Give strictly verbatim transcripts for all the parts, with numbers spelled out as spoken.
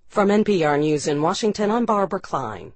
From N P R News in Washington, I'm Barbara Klein.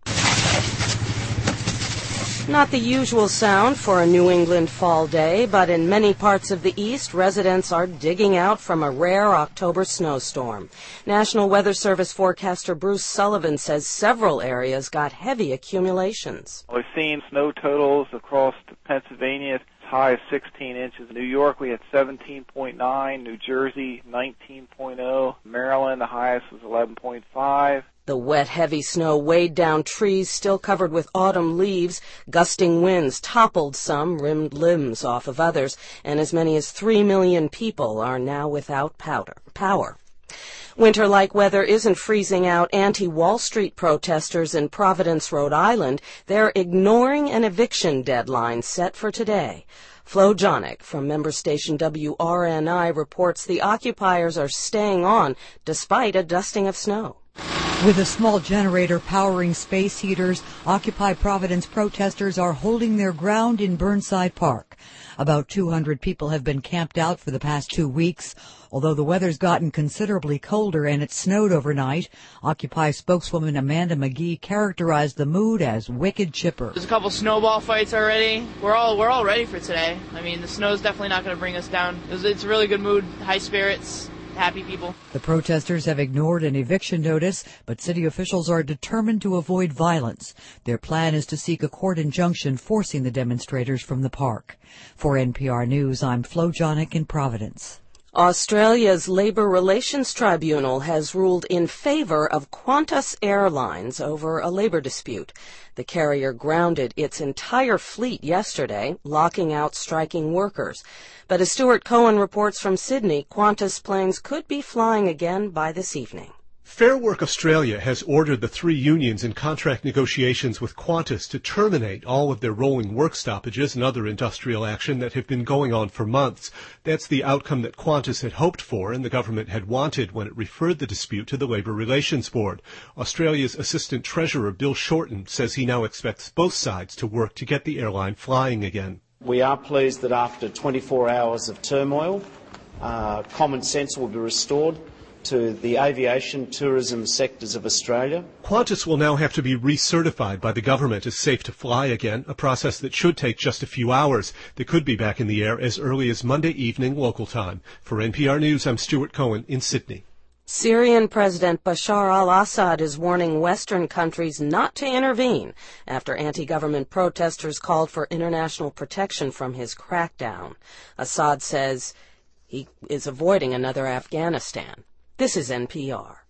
Not the usual sound for a New England fall day, but in many parts of the East, residents are digging out from a rare October snowstorm. National Weather Service forecaster Bruce Sullivan says several areas got heavy accumulations. We've seen snow totals across Pennsylvania as high as sixteen inches. New York, we had seventeen point nine. New Jersey, nineteen point oh. Maryland, the highest was eleven point five. The wet, heavy snow weighed down trees still covered with autumn leaves. Gusting winds toppled some, rimmed limbs off of others, and as many as three million people are now without powder, power. Winter-like weather isn't freezing out anti-Wall Street protesters in Providence, Rhode Island. They're ignoring an eviction deadline set for today. Flo Jonick from member station W R N I reports the occupiers are staying on despite a dusting of snow. With a small generator powering space heaters, Occupy Providence protesters are holding their ground in Burnside Park. About two hundred people have been camped out for the past two weeks. Although the weather's gotten considerably colder and it snowed overnight, Occupy spokeswoman Amanda McGee characterized the mood as wicked chipper. There's a couple snowball fights already. We're all we're all ready for today. I mean, the snow's definitely not going to bring us down. It was, it's a really good mood, high spirits. Happy people. The protesters have ignored an eviction notice, but city officials are determined to avoid violence. Their plan is to seek a court injunction forcing the demonstrators from the park. For N P R News, I'm Flo Jonick in Providence. Australia's Labour Relations Tribunal has ruled in favor of Qantas Airlines over a labour dispute. The carrier grounded its entire fleet yesterday, locking out striking workers. But as Stuart Cohen reports from Sydney, Qantas planes could be flying again by this evening. Fair Work Australia has ordered the three unions in contract negotiations with Qantas to terminate all of their rolling work stoppages and other industrial action that have been going on for months. That's the outcome that Qantas had hoped for and the government had wanted when it referred the dispute to the Labour Relations Board. Australia's Assistant Treasurer Bill Shorten says he now expects both sides to work to get the airline flying again. We are pleased that after twenty-four hours of turmoil, uh, common sense will be restored to the aviation tourism sectors of Australia. Qantas will now have to be recertified by the government as safe to fly again, a process that should take just a few hours. They could be back in the air as early as Monday evening local time. For N P R News, I'm Stuart Cohen in Sydney. Syrian President Bashar al-Assad is warning Western countries not to intervene after anti-government protesters called for international protection from his crackdown. Assad says he is avoiding another Afghanistan. This is N P R.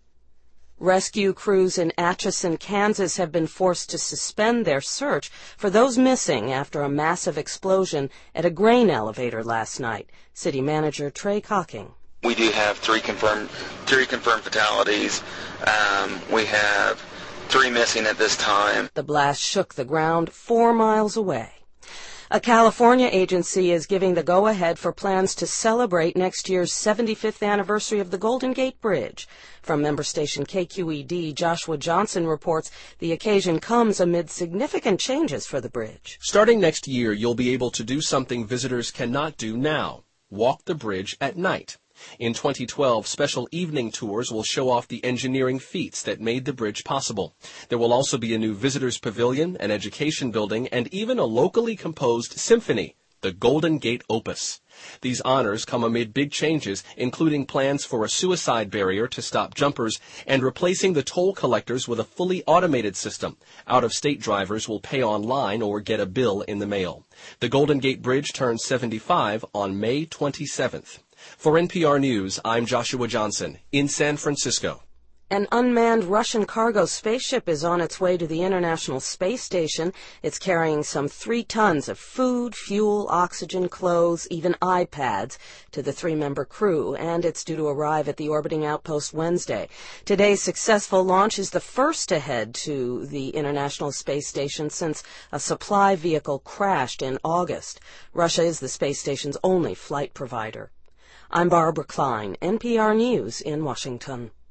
Rescue crews in Atchison, Kansas have been forced to suspend their search for those missing after a massive explosion at a grain elevator last night. City Manager Trey Cocking. We do have three confirmed, three confirmed fatalities. Um, we have three missing at this time. The blast shook the ground four miles away. A California agency is giving the go-ahead for plans to celebrate next year's seventy-fifth anniversary of the Golden Gate Bridge. From member station K Q E D, Joshua Johnson reports the occasion comes amid significant changes for the bridge. Starting next year, you'll be able to do something visitors cannot do now: walk the bridge at night. In twenty twelve, special evening tours will show off the engineering feats that made the bridge possible. There will also be a new visitors pavilion, an education building, and even a locally composed symphony, the Golden Gate Opus. These honors come amid big changes, including plans for a suicide barrier to stop jumpers and replacing the toll collectors with a fully automated system. Out-of-state drivers will pay online or get a bill in the mail. The Golden Gate Bridge turns seventy-five on May twenty-seventh. For N P R News, I'm Joshua Johnson in San Francisco. An unmanned Russian cargo spaceship is on its way to the International Space Station. It's carrying some three tons of food, fuel, oxygen, clothes, even iPads to the three-member crew, and it's due to arrive at the orbiting outpost Wednesday. Today's successful launch is the first to head to the International Space Station since a supply vehicle crashed in August. Russia is the space station's only flight provider. I'm Barbara Klein, N P R News in Washington.